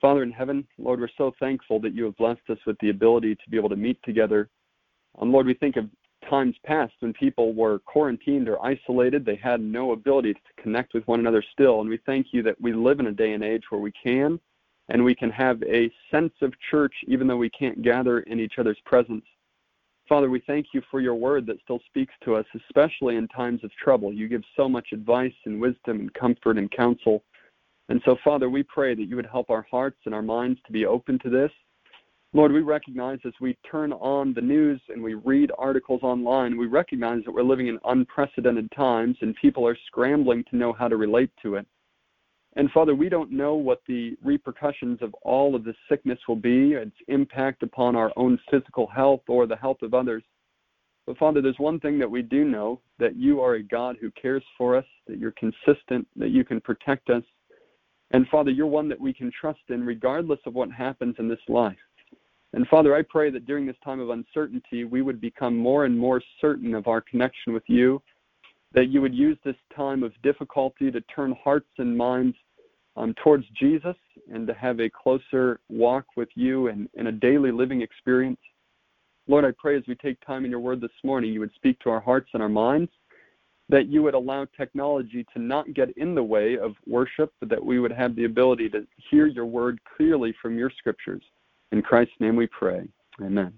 Father in heaven, Lord, we're so thankful that you have blessed us with the ability to be able to meet together. Lord, we think of times past when people were quarantined or isolated. They had no ability to connect with one another still. And we thank you that we live in a day and age where we can, and we can have a sense of church even though we can't gather in each other's presence. Father, we thank you for your word that still speaks to us, especially in times of trouble. You give so much advice and wisdom and comfort and counsel. And so, Father, we pray that you would help our hearts and our minds to be open to this. Lord, we recognize as we turn on the news and we read articles online, we recognize that we're living in unprecedented times and people are scrambling to know how to relate to it. And Father, we don't know what the repercussions of all of this sickness will be, its impact upon our own physical health or the health of others. But Father, there's one thing that we do know, that you are a God who cares for us, that you're consistent, that you can protect us. And Father, you're one that we can trust in regardless of what happens in this life. And Father, I pray that during this time of uncertainty, we would become more and more certain of our connection with you, that you would use this time of difficulty to turn hearts and minds towards Jesus and to have a closer walk with you and in a daily living experience. Lord, I pray as we take time in your word this morning, you would speak to our hearts and our minds, that you would allow technology to not get in the way of worship, but that we would have the ability to hear your word clearly from your scriptures. In Christ's name we pray. Amen.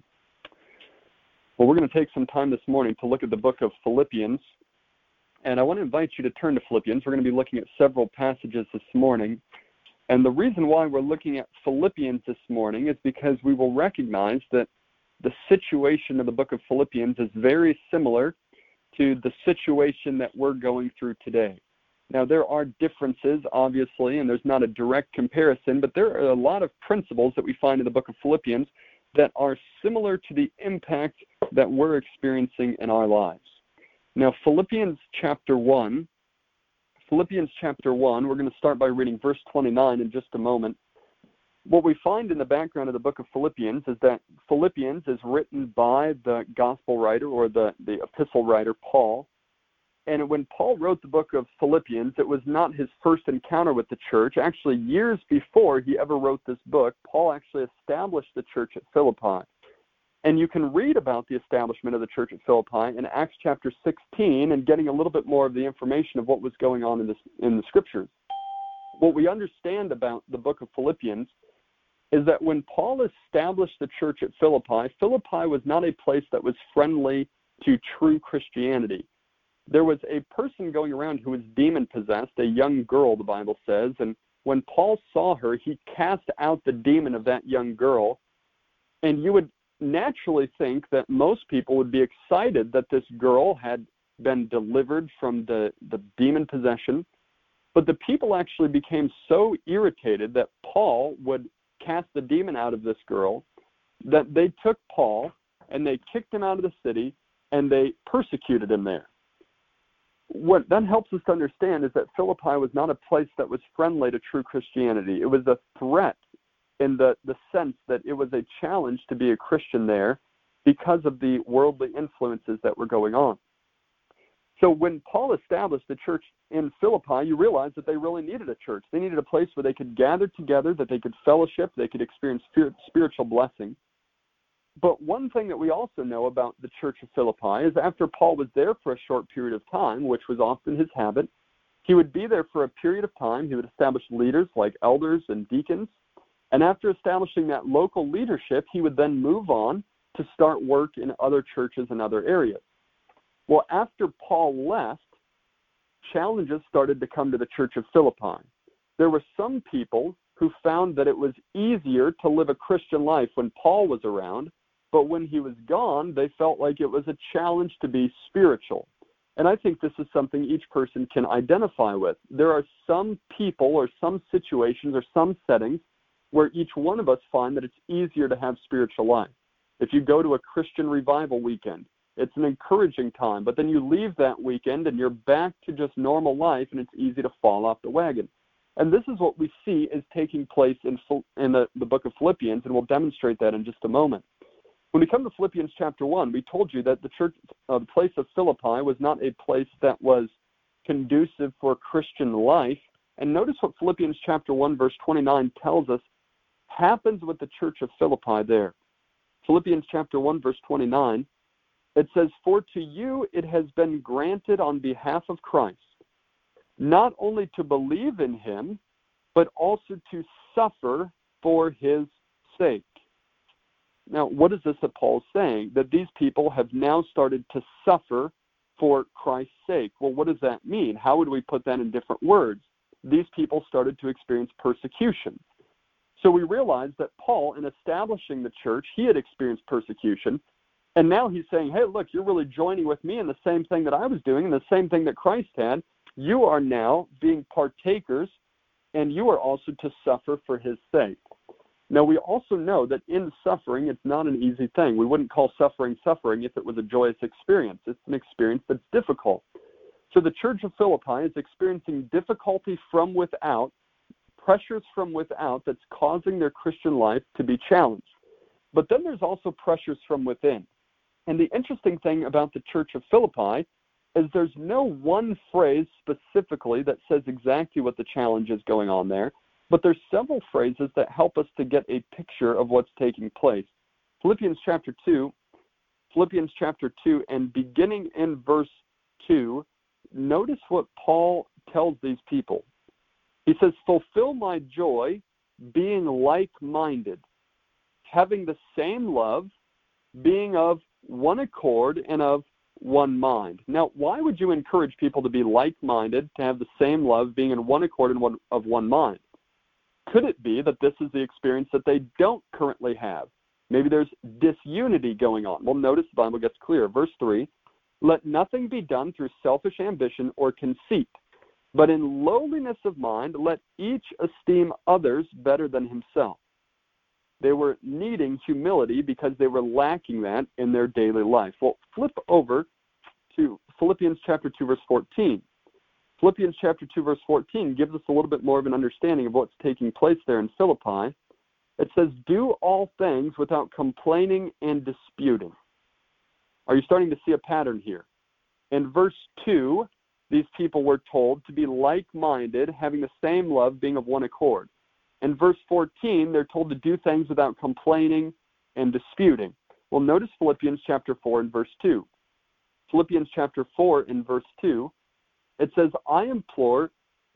Well, we're going to take some time this morning to look at the book of Philippians. And I want to invite you to turn to Philippians. We're going to be looking at several passages this morning. And the reason why we're looking at Philippians this morning is because we will recognize that the situation of the book of Philippians is very similar to the situation that we're going through today. Now, there are differences, obviously, and there's not a direct comparison, but there are a lot of principles that we find in the book of Philippians that are similar to the impact that we're experiencing in our lives. Now, Philippians chapter 1, we're going to start by reading verse 29 in just a moment. What we find in the background of the book of Philippians is that Philippians is written by the gospel writer or the epistle writer, Paul. And when Paul wrote the book of Philippians, it was not his first encounter with the church. Actually, years before he ever wrote this book, Paul actually established the church at Philippi. And you can read about the establishment of the church at Philippi in Acts chapter 16 and getting a little bit more of the information of what was going on in the scriptures. What we understand about the book of Philippians is that when Paul established the church at Philippi, Philippi was not a place that was friendly to true Christianity. There was a person going around who was demon-possessed, a young girl, the Bible says, and when Paul saw her, he cast out the demon of that young girl, and you would naturally think that most people would be excited that this girl had been delivered from the demon possession, but the people actually became so irritated that Paul would cast the demon out of this girl that they took Paul and they kicked him out of the city and they persecuted him there. What that helps us to understand is that Philippi was not a place that was friendly to true Christianity. It was a threat in the sense that it was a challenge to be a Christian there because of the worldly influences that were going on. So when Paul established the church in Philippi, you realize that they really needed a church. They needed a place where they could gather together, that they could fellowship, they could experience spiritual blessing. But one thing that we also know about the church of Philippi is after Paul was there for a short period of time, which was often his habit, he would be there for a period of time. He would establish leaders like elders and deacons. And after establishing that local leadership, he would then move on to start work in other churches and other areas. Well, after Paul left, challenges started to come to the church of Philippi. There were some people who found that it was easier to live a Christian life when Paul was around, but when he was gone, they felt like it was a challenge to be spiritual. And I think this is something each person can identify with. There are some people or some situations or some settings where each one of us find that it's easier to have spiritual life. If you go to a Christian revival weekend, it's an encouraging time, but then you leave that weekend and you're back to just normal life and it's easy to fall off the wagon. And this is what we see is taking place in the book of Philippians, and we'll demonstrate that in just a moment. When we come to Philippians chapter 1, we told you that the place of Philippi was not a place that was conducive for Christian life. And notice what Philippians chapter 1, verse 29 tells us happens with the church of Philippi there. Philippians chapter 1, verse 29, it says, "For to you it has been granted on behalf of Christ, not only to believe in him, but also to suffer for his sake." Now, what is this that Paul's saying? That these people have now started to suffer for Christ's sake. Well, what does that mean? How would we put that in different words? These people started to experience persecution. So we realize that Paul, in establishing the church, he had experienced persecution. And now he's saying, hey, look, you're really joining with me in the same thing that I was doing and the same thing that Christ had. You are now being partakers, and you are also to suffer for his sake. Now, we also know that in suffering, it's not an easy thing. We wouldn't call suffering suffering if it was a joyous experience. It's an experience that's difficult. So the church of Philippi is experiencing difficulty from without, pressures from without that's causing their Christian life to be challenged. But then there's also pressures from within. And the interesting thing about the church of Philippi is there's no one phrase specifically that says exactly what the challenge is going on there, but there's several phrases that help us to get a picture of what's taking place. Philippians chapter 2, and beginning in verse 2, notice what Paul tells these people. He says, "Fulfill my joy, being like-minded, having the same love, being of one accord and of one mind." Now, why would you encourage people to be like-minded, to have the same love, being in one accord and of one mind? Could it be that this is the experience that they don't currently have? Maybe there's disunity going on. Well, notice the Bible gets clear. Verse 3, "Let nothing be done through selfish ambition or conceit, but in lowliness of mind, let each esteem others better than himself." They were needing humility because they were lacking that in their daily life. Well, flip over to Philippians chapter 2, verse 14. Philippians chapter 2, verse 14 gives us a little bit more of an understanding of what's taking place there in Philippi. It says, "Do all things without complaining and disputing." Are you starting to see a pattern here? In verse 2, these people were told to be like-minded, having the same love, being of one accord. In verse 14, they're told to do things without complaining and disputing. Well, notice Philippians chapter 4 and verse 2. Philippians chapter 4 and verse 2, it says, "I implore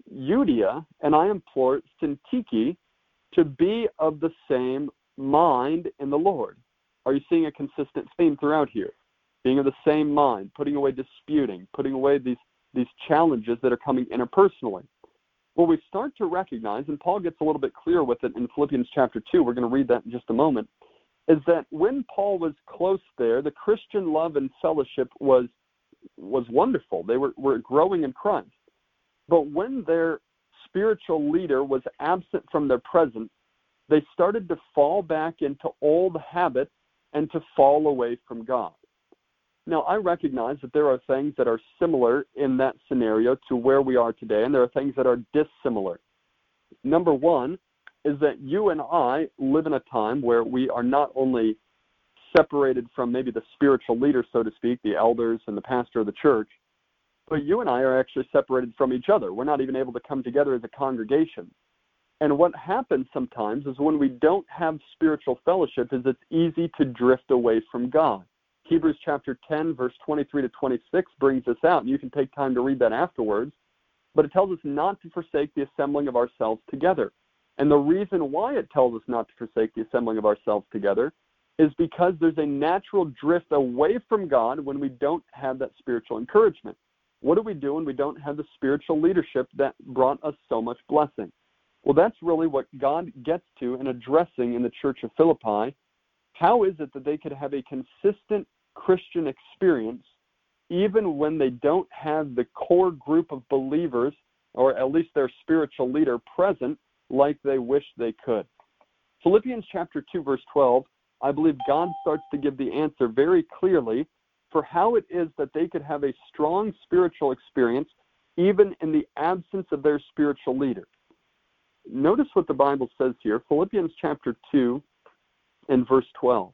Euodia and I implore Syntyche to be of the same mind in the Lord." Are you seeing a consistent theme throughout here? Being of the same mind, putting away disputing, putting away these challenges that are coming interpersonally. Well, we start to recognize, and Paul gets a little bit clearer with it in Philippians chapter 2, we're going to read that in just a moment, is that when Paul was close there, the Christian love and fellowship was wonderful. They were growing in Christ. But when their spiritual leader was absent from their presence, they started to fall back into old habits and to fall away from God. Now, I recognize that there are things that are similar in that scenario to where we are today, and there are things that are dissimilar. Number one is that you and I live in a time where we are not only separated from maybe the spiritual leader, so to speak, the elders and the pastor of the church, but you and I are actually separated from each other. We're not even able to come together as a congregation. And what happens sometimes is when we don't have spiritual fellowship is it's easy to drift away from God. Hebrews chapter 10, verse 23 to 26 brings this out, and you can take time to read that afterwards. But it tells us not to forsake the assembling of ourselves together. And the reason why it tells us not to forsake the assembling of ourselves together is because there's a natural drift away from God when we don't have that spiritual encouragement. What do we do when we don't have the spiritual leadership that brought us so much blessing? Well, that's really what God gets to in addressing in the church of Philippi. How is it that they could have a consistent Christian experience even when they don't have the core group of believers, or at least their spiritual leader, present like they wish they could? Philippians chapter 2, verse 12, I believe God starts to give the answer very clearly for how it is that they could have a strong spiritual experience even in the absence of their spiritual leader. Notice what the Bible says here, Philippians chapter 2 and verse 12.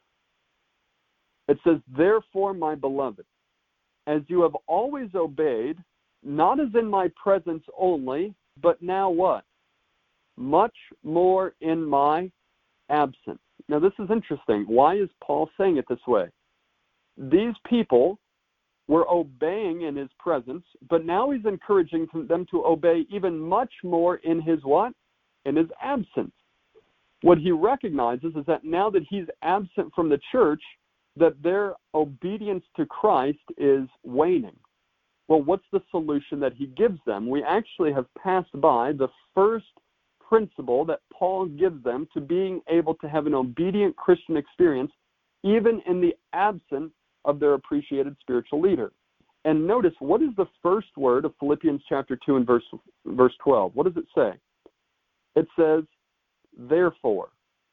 It says, "Therefore, my beloved, as you have always obeyed, not as in my presence only, but now what? Much more in my absent. Now, this is interesting. Why is Paul saying it this way? These people were obeying in his presence, but now he's encouraging them to obey even much more in his what? In his absence. What he recognizes is that now that he's absent from the church, that their obedience to Christ is waning. Well, what's the solution that he gives them? We actually have passed by the first principle that Paul gives them to being able to have an obedient Christian experience, even in the absence of their appreciated spiritual leader. And notice, what is the first word of Philippians chapter 2 and verse 12? What does it say? It says, therefore.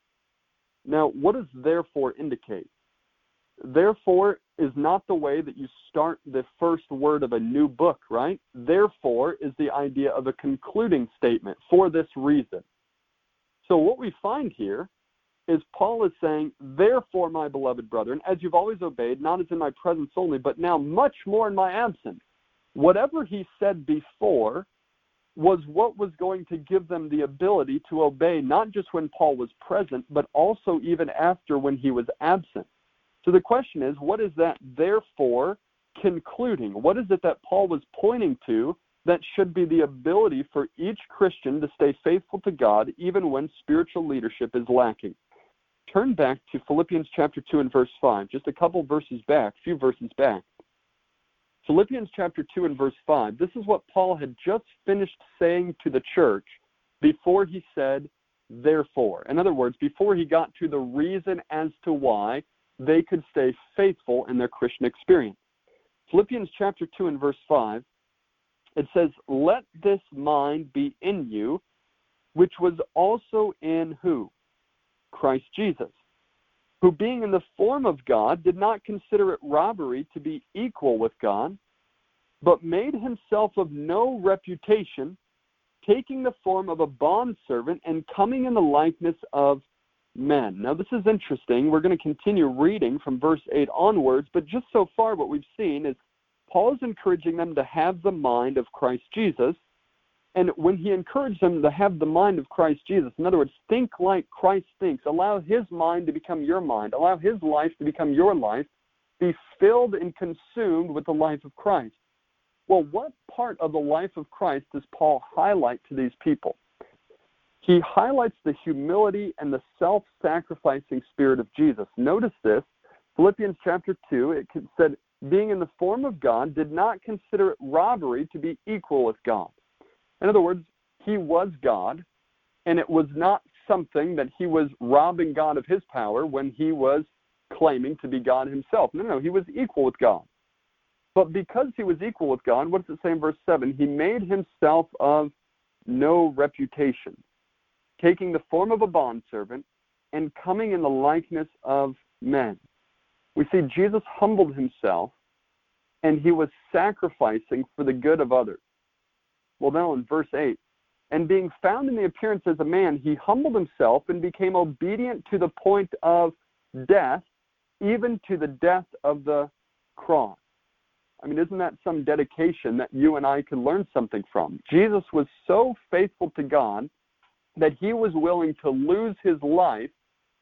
Now, what does therefore indicate? Therefore is not the way that you start the first word of a new book, right? Therefore is the idea of a concluding statement, for this reason. So what we find here is Paul is saying, therefore, my beloved brethren, as you've always obeyed, not as in my presence only, but now much more in my absence. Whatever he said before was what was going to give them the ability to obey, not just when Paul was present, but also even after when he was absent. So the question is, what is that therefore concluding? What is it that Paul was pointing to that should be the ability for each Christian to stay faithful to God even when spiritual leadership is lacking? Turn back to Philippians chapter 2 and verse 5, just a few verses back. Philippians chapter 2 and verse 5, this is what Paul had just finished saying to the church before he said, therefore. In other words, before he got to the reason as to why they could stay faithful in their Christian experience. Philippians chapter 2 and verse 5, it says, let this mind be in you, which was also in who? Christ Jesus, who being in the form of God did not consider it robbery to be equal with God, but made himself of no reputation, taking the form of a bondservant and coming in the likeness of men. Now this is interesting. We're going to continue reading from verse 8 onwards, but just so far what we've seen is Paul is encouraging them to have the mind of Christ Jesus. And when he encouraged them to have the mind of Christ Jesus, in other words, think like Christ thinks, allow his mind to become your mind, allow his life to become your life, be filled and consumed with the life of Christ. Well, what part of the life of Christ does Paul highlight to these people? He highlights the humility and the self-sacrificing spirit of Jesus. Notice this, Philippians chapter 2, it said, being in the form of God, did not consider it robbery to be equal with God. In other words, he was God, and it was not something that he was robbing God of his power when he was claiming to be God himself. No, he was equal with God. But because he was equal with God, what does it say in verse 7? He made himself of no reputation, taking the form of a bondservant and coming in the likeness of men. We see Jesus humbled himself, and he was sacrificing for the good of others. Well, now in verse 8, and being found in the appearance as a man, he humbled himself and became obedient to the point of death, even to the death of the cross. I mean, isn't that some dedication that you and I can learn something from? Jesus was so faithful to God that he was willing to lose his life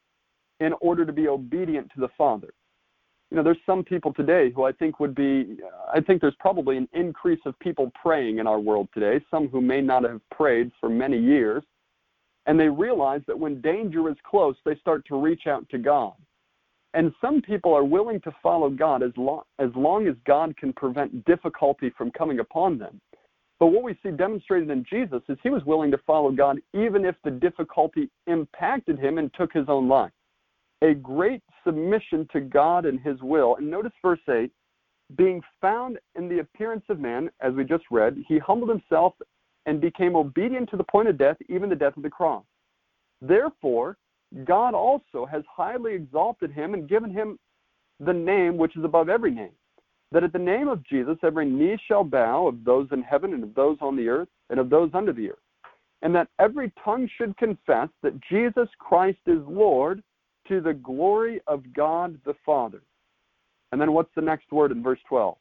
in order to be obedient to the Father. You know, there's some people today who I think there's probably an increase of people praying in our world today, some who may not have prayed for many years, and they realize that when danger is close, they start to reach out to God. And some people are willing to follow God as long as God can prevent difficulty from coming upon them. But what we see demonstrated in Jesus is he was willing to follow God even if the difficulty impacted him and took his own life. A great submission to God and his will. And notice verse 8, being found in the appearance of man, as we just read, he humbled himself and became obedient to the point of death, even the death of the cross. Therefore, God also has highly exalted him and given him the name which is above every name, that at the name of Jesus every knee shall bow, of those in heaven and of those on the earth and of those under the earth, and that every tongue should confess that Jesus Christ is Lord, to the glory of God the Father. And then what's the next word in verse 12?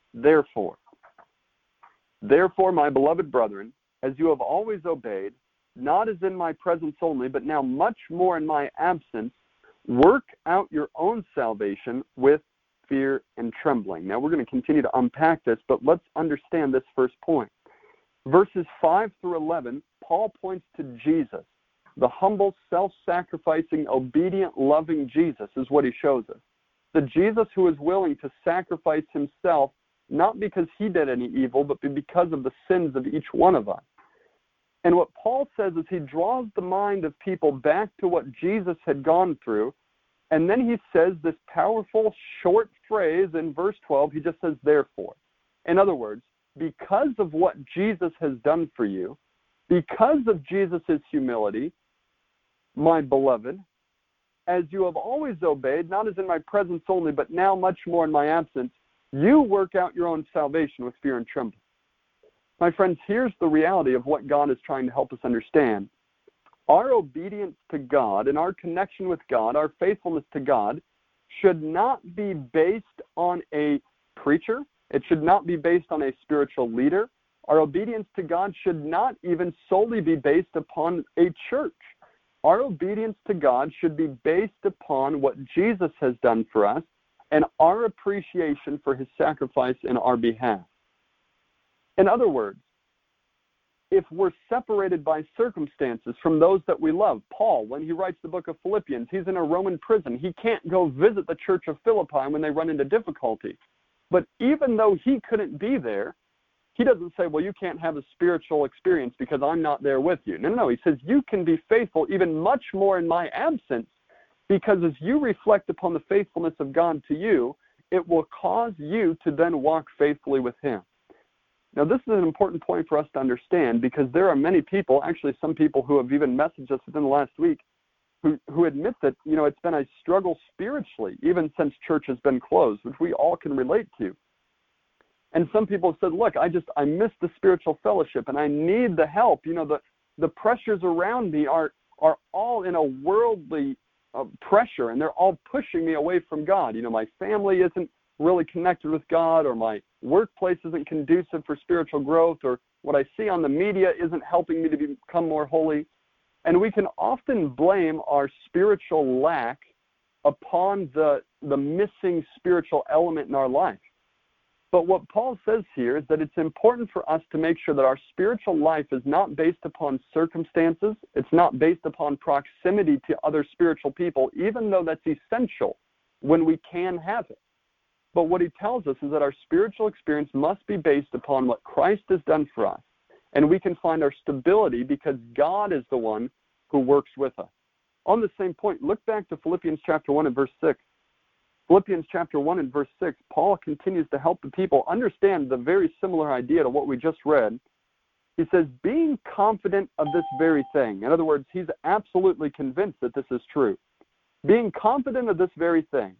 Therefore, my beloved brethren, as you have always obeyed, not as in my presence only, but now much more in my absence, work out your own salvation with fear and trembling. Now, we're going to continue to unpack this, but let's understand this first point. Verses 5 through 11, Paul points to Jesus. The humble, self-sacrificing, obedient, loving Jesus is what he shows us. The Jesus who is willing to sacrifice himself, not because he did any evil, but because of the sins of each one of us. And what Paul says is he draws the mind of people back to what Jesus had gone through, and then he says this powerful short phrase in verse 12, he just says, therefore. In other words, because of what Jesus has done for you, because of Jesus' humility, my beloved, as you have always obeyed, not as in my presence only, but now much more in my absence, you work out your own salvation with fear and trembling. My friends, here's the reality of what God is trying to help us understand. Our obedience to God and our connection with God, our faithfulness to God, should not be based on a preacher. It should not be based on a spiritual leader. Our obedience to God should not even solely be based upon a church. Our obedience to God should be based upon what Jesus has done for us and our appreciation for his sacrifice in our behalf. In other words, if we're separated by circumstances from those that we love, Paul, when he writes the book of Philippians, he's in a Roman prison. He can't go visit the church of Philippi when they run into difficulty. But even though he couldn't be there, he doesn't say, well, you can't have a spiritual experience because I'm not there with you. No. He says, you can be faithful even much more in my absence, because as you reflect upon the faithfulness of God to you, it will cause you to then walk faithfully with him. Now, this is an important point for us to understand, because there are many people, actually some people who have even messaged us within the last week, who admit that, it's been a struggle spiritually, even since church has been closed, which we all can relate to. And some people have said, look, I miss the spiritual fellowship and I need the help. The pressures around me are all in a worldly pressure, and they're all pushing me away from God. My family isn't really connected with God, or my workplace isn't conducive for spiritual growth, or what I see on the media isn't helping me to become more holy. And we can often blame our spiritual lack upon the missing spiritual element in our life. But what Paul says here is that it's important for us to make sure that our spiritual life is not based upon circumstances. It's not based upon proximity to other spiritual people, even though that's essential when we can have it. But what he tells us is that our spiritual experience must be based upon what Christ has done for us. And we can find our stability because God is the one who works with us. On the same point, look back to Philippians chapter 1 and verse 6. Philippians chapter 1 and verse 6, Paul continues to help the people understand the very similar idea to what we just read. He says, being confident of this very thing. In other words, he's absolutely convinced that this is true. Being confident of this very thing,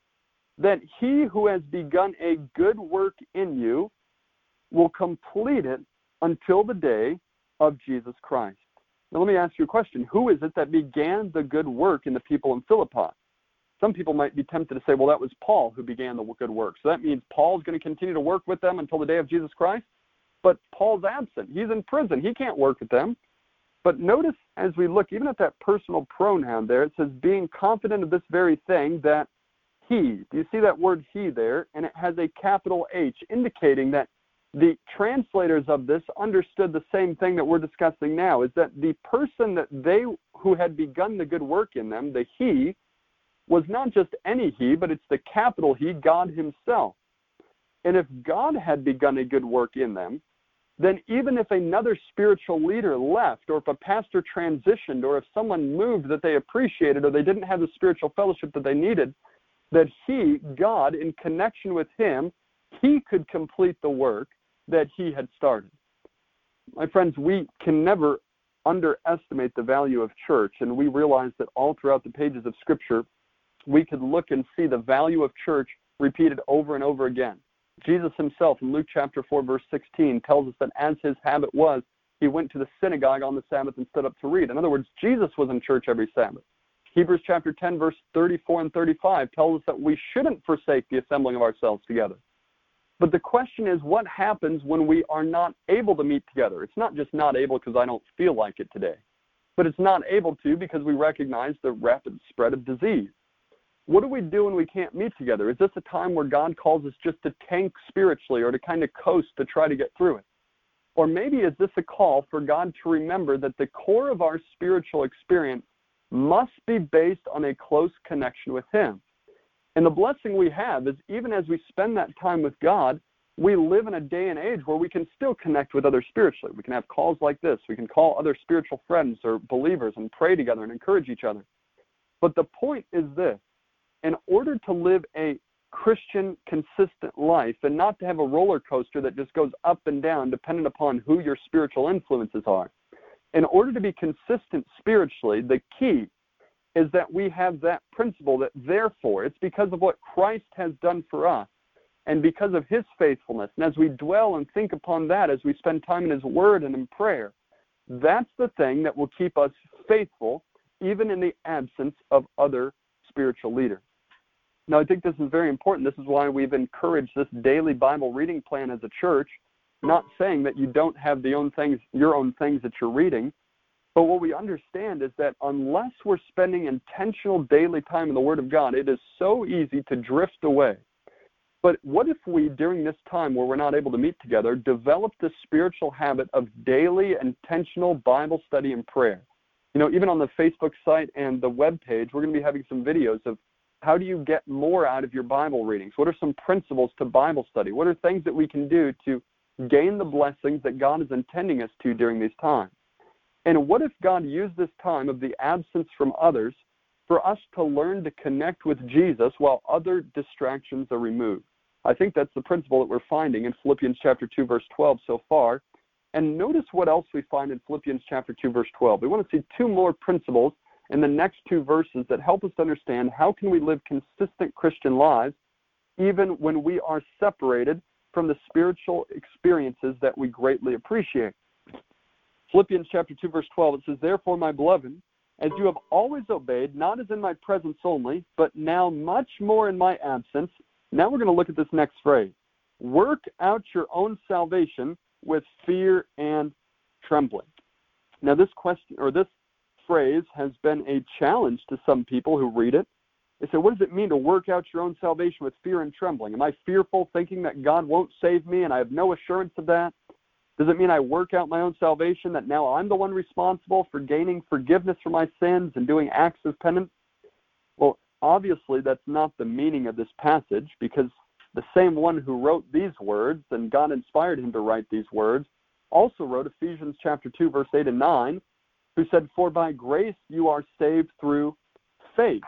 that he who has begun a good work in you will complete it until the day of Jesus Christ. Now let me ask you a question. Who is it that began the good work in the people in Philippi? Some people might be tempted to say, well, that was Paul who began the good work. So that means Paul's going to continue to work with them until the day of Jesus Christ? But Paul's absent. He's in prison. He can't work with them. But notice as we look, even at that personal pronoun there, it says, being confident of this very thing, that he. Do you see that word he there? And it has a capital H, indicating that the translators of this understood the same thing that we're discussing now, is that the person who had begun the good work in them, the he, was not just any he, but it's the capital He, God himself. And if God had begun a good work in them, then even if another spiritual leader left, or if a pastor transitioned, or if someone moved that they appreciated, or they didn't have the spiritual fellowship that they needed, that he, God, in connection with him, he could complete the work that he had started. My friends, we can never underestimate the value of church, and we realize that all throughout the pages of Scripture, we could look and see the value of church repeated over and over again. Jesus himself in Luke chapter 4, verse 16 tells us that as his habit was, he went to the synagogue on the Sabbath and stood up to read. In other words, Jesus was in church every Sabbath. Hebrews chapter 10, verse 34 and 35 tells us that we shouldn't forsake the assembling of ourselves together. But the question is, what happens when we are not able to meet together? It's not just not able because I don't feel like it today, but it's not able to because we recognize the rapid spread of disease. What do we do when we can't meet together? Is this a time where God calls us just to tank spiritually or to kind of coast to try to get through it? Or maybe is this a call for God to remember that the core of our spiritual experience must be based on a close connection with Him? And the blessing we have is even as we spend that time with God, we live in a day and age where we can still connect with others spiritually. We can have calls like this. We can call other spiritual friends or believers and pray together and encourage each other. But the point is this: in order to live a Christian consistent life and not to have a roller coaster that just goes up and down dependent upon who your spiritual influences are, in order to be consistent spiritually, the key is that we have that principle that therefore it's because of what Christ has done for us and because of His faithfulness. And as we dwell and think upon that, as we spend time in His Word and in prayer, that's the thing that will keep us faithful even in the absence of other spiritual leaders. Now, I think this is very important. This is why we've encouraged this daily Bible reading plan as a church, not saying that you don't have your own things that you're reading, but what we understand is that unless we're spending intentional daily time in the Word of God, it is so easy to drift away. But what if we, during this time where we're not able to meet together, develop the spiritual habit of daily intentional Bible study and prayer? You know, even on the Facebook site and the web page, we're going to be having some videos of how do you get more out of your Bible readings? What are some principles to Bible study? What are things that we can do to gain the blessings that God is intending us to during these times? And what if God used this time of the absence from others for us to learn to connect with Jesus while other distractions are removed? I think that's the principle that we're finding in Philippians chapter 2, verse 12 so far. And notice what else we find in Philippians chapter 2, verse 12. We want to see two more principles in the next two verses that help us understand how can we live consistent Christian lives even when we are separated from the spiritual experiences that we greatly appreciate. Philippians chapter 2, verse 12, it says, "Therefore, my beloved, as you have always obeyed, not as in my presence only, but now much more in my absence." Now we're going to look at this next phrase. "Work out your own salvation with fear and trembling." Now this question, or this phrase, has been a challenge to some people who read it. They say, what does it mean to work out your own salvation with fear and trembling? Am I fearful, thinking that God won't save me and I have no assurance of that? Does it mean I work out my own salvation, that now I'm the one responsible for gaining forgiveness for my sins and doing acts of penance? Well, obviously that's not the meaning of this passage, because the same one who wrote these words, and God inspired him to write these words, also wrote Ephesians chapter 2, verse 8 and 9, who said, "For by grace you are saved through faith."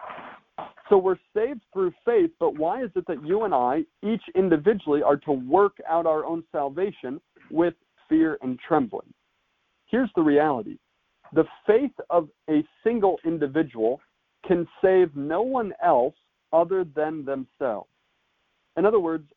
So we're saved through faith, but why is it that you and I, each individually, are to work out our own salvation with fear and trembling? Here's the reality. The faith of a single individual can save no one else other than themselves. In other words,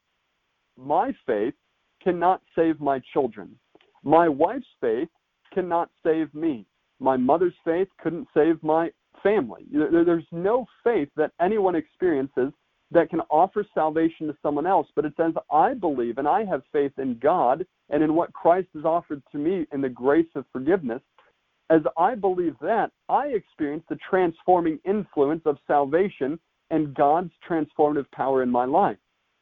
my faith cannot save my children. My wife's faith cannot save me. My mother's faith couldn't save my family. There's no faith that anyone experiences that can offer salvation to someone else, but it's as I believe and I have faith in God and in what Christ has offered to me in the grace of forgiveness. As I believe that, I experience the transforming influence of salvation and God's transformative power in my life.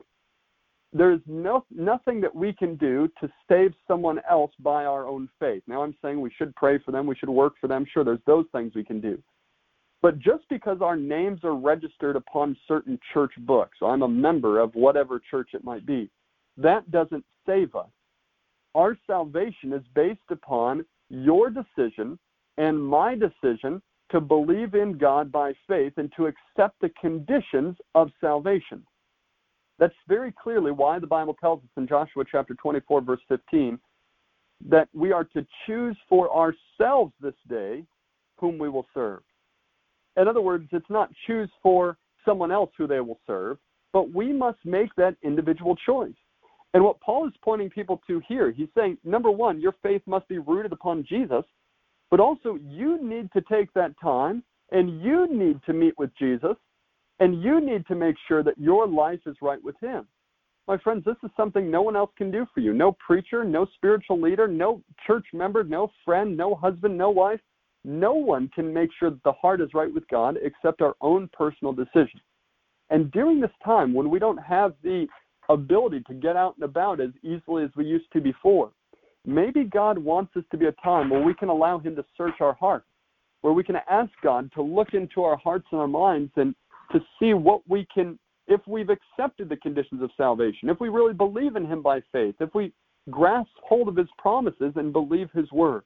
There's nothing that we can do to save someone else by our own faith. Now, I'm saying we should pray for them, we should work for them. Sure, there's those things we can do. But just because our names are registered upon certain church books, I'm a member of whatever church it might be, that doesn't save us. Our salvation is based upon your decision and my decision to believe in God by faith and to accept the conditions of salvation. That's very clearly why the Bible tells us in Joshua chapter 24, verse 15, that we are to choose for ourselves this day whom we will serve. In other words, it's not choose for someone else who they will serve, but we must make that individual choice. And what Paul is pointing people to here, he's saying, number one, your faith must be rooted upon Jesus, but also you need to take that time and you need to meet with Jesus and you need to make sure that your life is right with Him. My friends, this is something no one else can do for you. No preacher, no spiritual leader, no church member, no friend, no husband, no wife. No one can make sure that the heart is right with God except our own personal decision. And during this time, when we don't have the ability to get out and about as easily as we used to before, maybe God wants this to be a time where we can allow him to search our hearts, where we can ask God to look into our hearts and our minds and to see what we can, if we've accepted the conditions of salvation, if we really believe in him by faith, if we grasp hold of his promises and believe his word.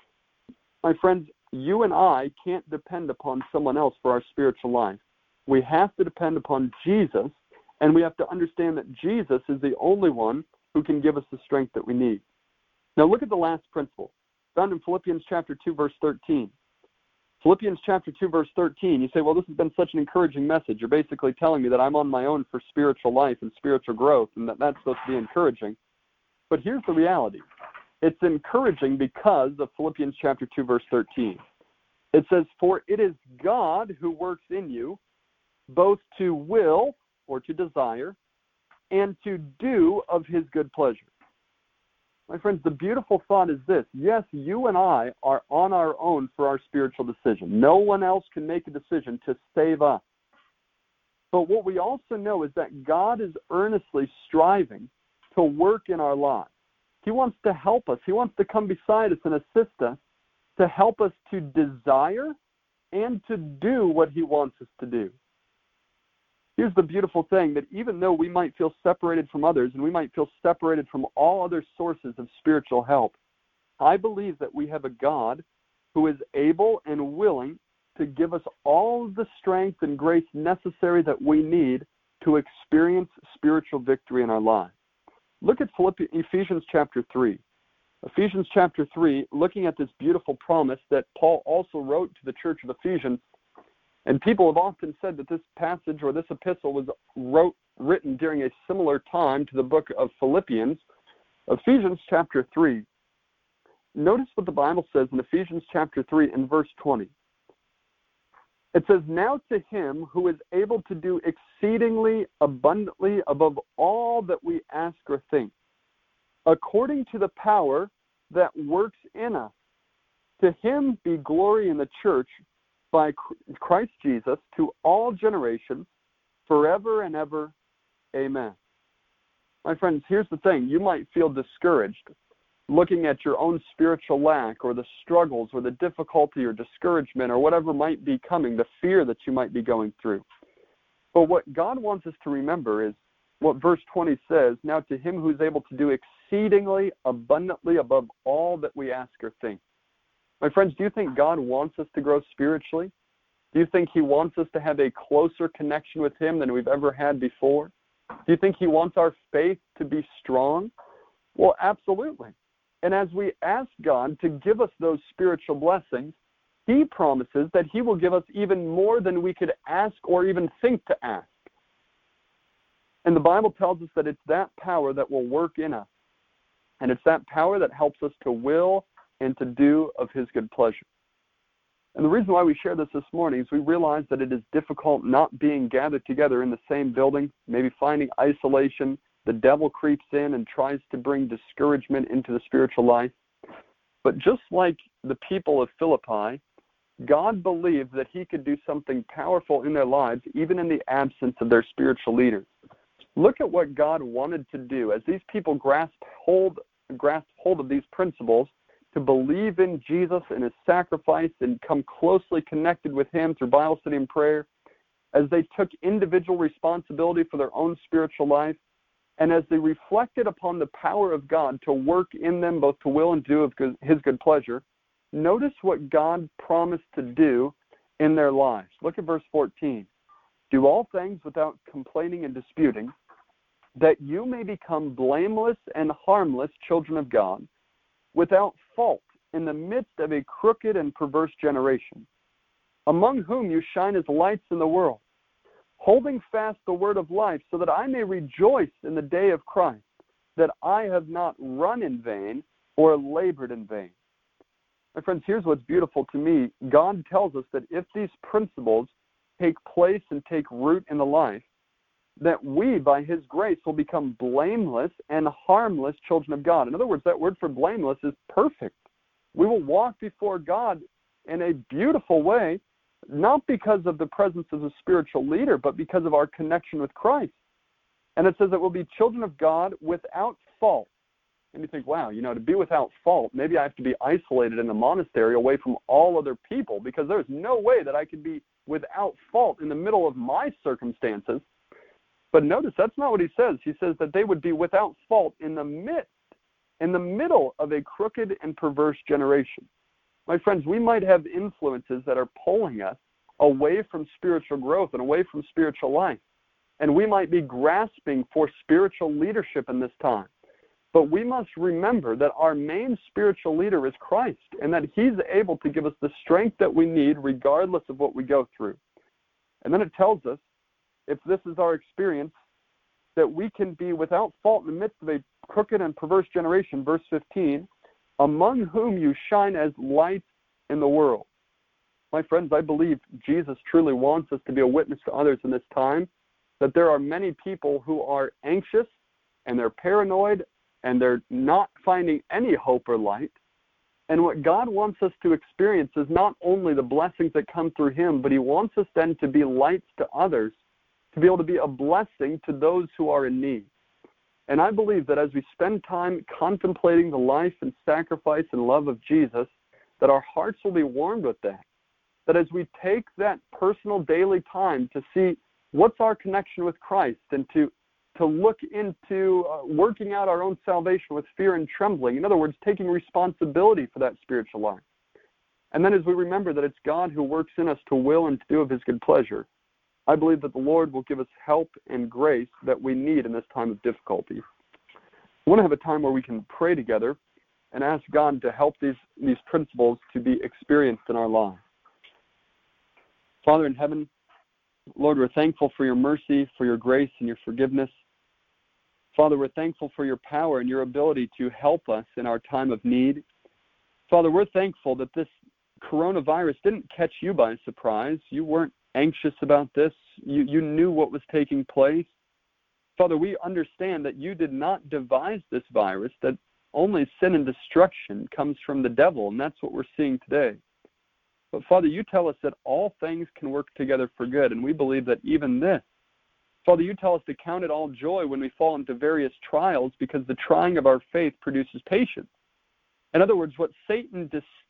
My friends, you and I can't depend upon someone else for our spiritual life. We have to depend upon Jesus, and we have to understand that Jesus is the only one who can give us the strength that we need. Now look at the last principle, found in Philippians chapter 2, verse 13. Philippians chapter 2, verse 13, you say, well, this has been such an encouraging message. You're basically telling me that I'm on my own for spiritual life and spiritual growth, and that's supposed to be encouraging. But here's the reality. It's encouraging because of Philippians chapter 2, verse 13. It says, for it is God who works in you, both to will, or to desire, and to do of his good pleasure. My friends, the beautiful thought is this. Yes, you and I are on our own for our spiritual decision. No one else can make a decision to save us. But what we also know is that God is earnestly striving to work in our lives. He wants to help us. He wants to come beside us and assist us to help us to desire and to do what he wants us to do. Here's the beautiful thing, that even though we might feel separated from others and we might feel separated from all other sources of spiritual help, I believe that we have a God who is able and willing to give us all the strength and grace necessary that we need to experience spiritual victory in our lives. Look at Ephesians chapter 3. Ephesians chapter 3, looking at this beautiful promise that Paul also wrote to the church of Ephesians. And people have often said that this passage or this epistle was written during a similar time to the book of Philippians. Ephesians chapter 3. Notice what the Bible says in Ephesians chapter 3 and verse 20. It says, now to him who is able to do exceedingly abundantly above all that we ask or think, according to the power that works in us. To him be glory in the church by Christ Jesus to all generations, forever and ever. Amen. My friends, here's the thing. You might feel discouraged looking at your own spiritual lack or the struggles or the difficulty or discouragement or whatever might be coming, the fear that you might be going through. But what God wants us to remember is what verse 20 says, now to him who is able to do exceedingly abundantly above all that we ask or think. My friends, do you think God wants us to grow spiritually? Do you think he wants us to have a closer connection with him than we've ever had before? Do you think he wants our faith to be strong? Well, absolutely. And as we ask God to give us those spiritual blessings, he promises that he will give us even more than we could ask or even think to ask. And the Bible tells us that it's that power that will work in us. And it's that power that helps us to will and to do of his good pleasure. And the reason why we share this morning is we realize that it is difficult not being gathered together in the same building, maybe finding isolation. The devil creeps in and tries to bring discouragement into the spiritual life. But just like the people of Philippi, God believed that he could do something powerful in their lives, even in the absence of their spiritual leaders. Look at what God wanted to do as these people grasped hold of these principles, to believe in Jesus and his sacrifice and come closely connected with him through Bible study and prayer, as they took individual responsibility for their own spiritual life, and as they reflected upon the power of God to work in them both to will and do of his good pleasure, notice what God promised to do in their lives. Look at verse 14. Do all things without complaining and disputing, that you may become blameless and harmless children of God, without fault in the midst of a crooked and perverse generation, among whom you shine as lights in the world, holding fast the word of life, so that I may rejoice in the day of Christ, that I have not run in vain or labored in vain. My friends, here's what's beautiful to me. God tells us that if these principles take place and take root in the life, that we, by his grace, will become blameless and harmless children of God. In other words, that word for blameless is perfect. We will walk before God in a beautiful way, not because of the presence of a spiritual leader, but because of our connection with Christ. And it says that we'll be children of God without fault. And you think, wow, to be without fault, maybe I have to be isolated in a monastery away from all other people, because there's no way that I could be without fault in the middle of my circumstances. But notice that's not what he says. He says that they would be without fault in the middle of a crooked and perverse generation. My friends, we might have influences that are pulling us away from spiritual growth and away from spiritual life. And we might be grasping for spiritual leadership in this time. But we must remember that our main spiritual leader is Christ, and that he's able to give us the strength that we need regardless of what we go through. And then it tells us, if this is our experience, that we can be without fault in the midst of a crooked and perverse generation, verse 15, among whom you shine as lights in the world. My friends, I believe Jesus truly wants us to be a witness to others in this time, that there are many people who are anxious and they're paranoid and they're not finding any hope or light. And what God wants us to experience is not only the blessings that come through him, but he wants us then to be lights to others, to be able to be a blessing to those who are in need. And I believe that as we spend time contemplating the life and sacrifice and love of Jesus, that our hearts will be warmed with that. That as we take that personal daily time to see what's our connection with Christ and to look into working out our own salvation with fear and trembling. In other words, taking responsibility for that spiritual life. And then as we remember that it's God who works in us to will and to do of his good pleasure, I believe that the Lord will give us help and grace that we need in this time of difficulty. I want to have a time where we can pray together and ask God to help these principles to be experienced in our lives. Father in heaven, Lord, we're thankful for your mercy, for your grace, and your forgiveness. Father, we're thankful for your power and your ability to help us in our time of need. Father, we're thankful that this coronavirus didn't catch you by surprise. You weren't anxious about this. You knew what was taking place. Father, we understand that you did not devise this virus, that only sin and destruction comes from the devil, and that's what we're seeing today. But Father, you tell us that all things can work together for good, and we believe that even this. Father, you tell us to count it all joy when we fall into various trials, because the trying of our faith produces patience. In other words, what Satan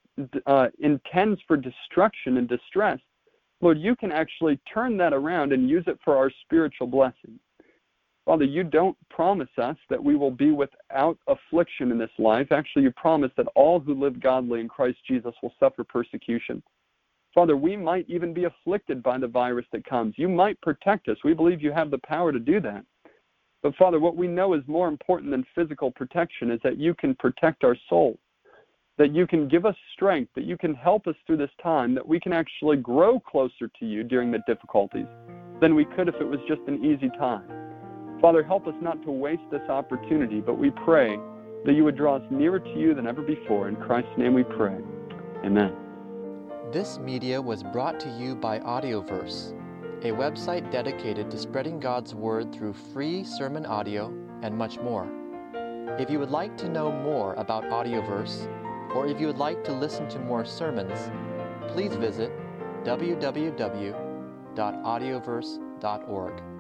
intends for destruction and distress, Lord, you can actually turn that around and use it for our spiritual blessing. Father, you don't promise us that we will be without affliction in this life. Actually, you promise that all who live godly in Christ Jesus will suffer persecution. Father, we might even be afflicted by the virus that comes. You might protect us. We believe you have the power to do that. But Father, what we know is more important than physical protection is that you can protect our soul, that you can give us strength, that you can help us through this time, that we can actually grow closer to you during the difficulties than we could if it was just an easy time. Father, help us not to waste this opportunity, but we pray that you would draw us nearer to you than ever before. In Christ's name we pray. Amen. This media was brought to you by Audioverse, a website dedicated to spreading God's Word through free sermon audio and much more. If you would like to know more about Audioverse, or if you would like to listen to more sermons, please visit www.audioverse.org.